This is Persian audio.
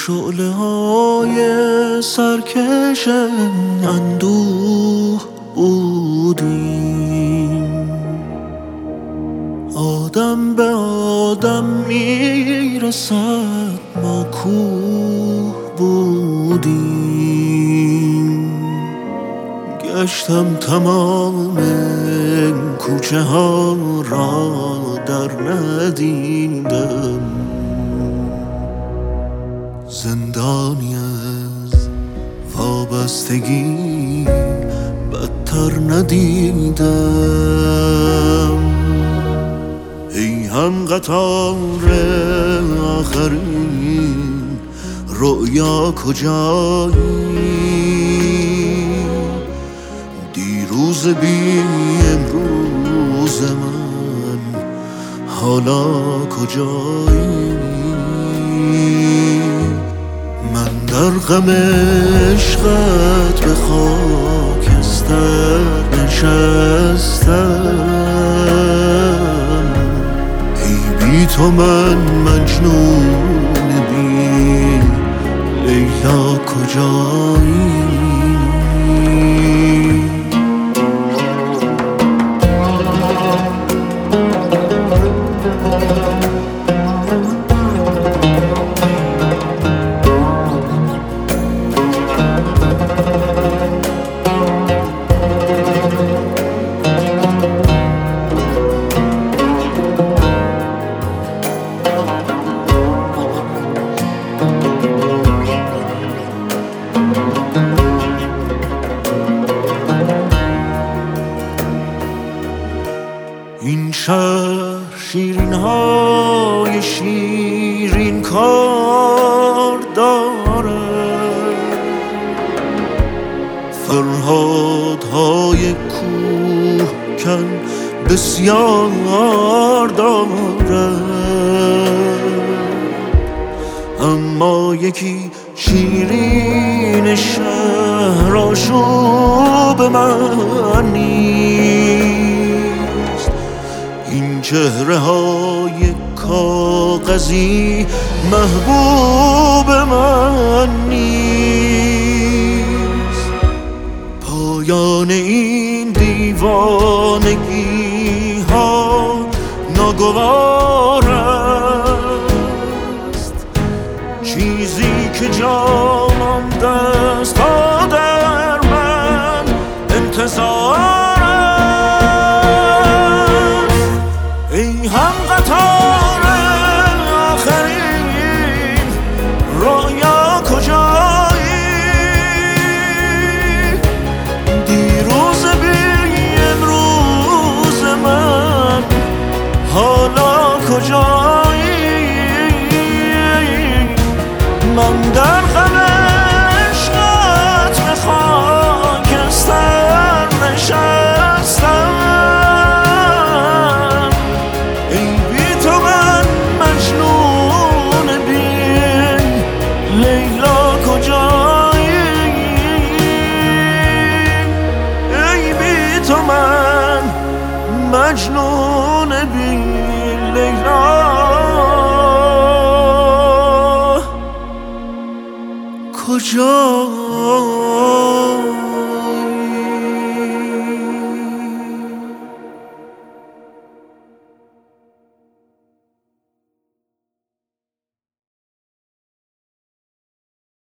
شعله های سرکش اندوه بودیم، آدم به آدم میرسد، ما کوه بودیم. گشتم تمام کوچه ها را در ندیدم، زندانی از وابستگی بدتر ندیدم. ای هم قطار آخرین رؤیا کجایی؟ دیروز بی امروز من حالا کجایی؟ من در غم عشقت به خاکستر نشستم. ای بی تو من مجنون بین، لیلا کجایی؟ این شهر شیرین های شیرین کار دارد، فرهادهای کوهکن بسیار دارد. اما یکی شیرین شهر آشوب من نیست. این چهره های کاغذی محبوب من نیست. پایان این دیوانگی ها ناگوار است، چیزی که جا مانده است تا در من انتظار است. ای هم قطار آخرین رویا کجایی؟ دیروز بی امروز من حالا کجایی؟ من در غم عشقت به خاکستر نشستم. ای بی تو من مجنون بین، لیلا کجایی؟ ای بی تو من مجنون بین، لیلا کجایی؟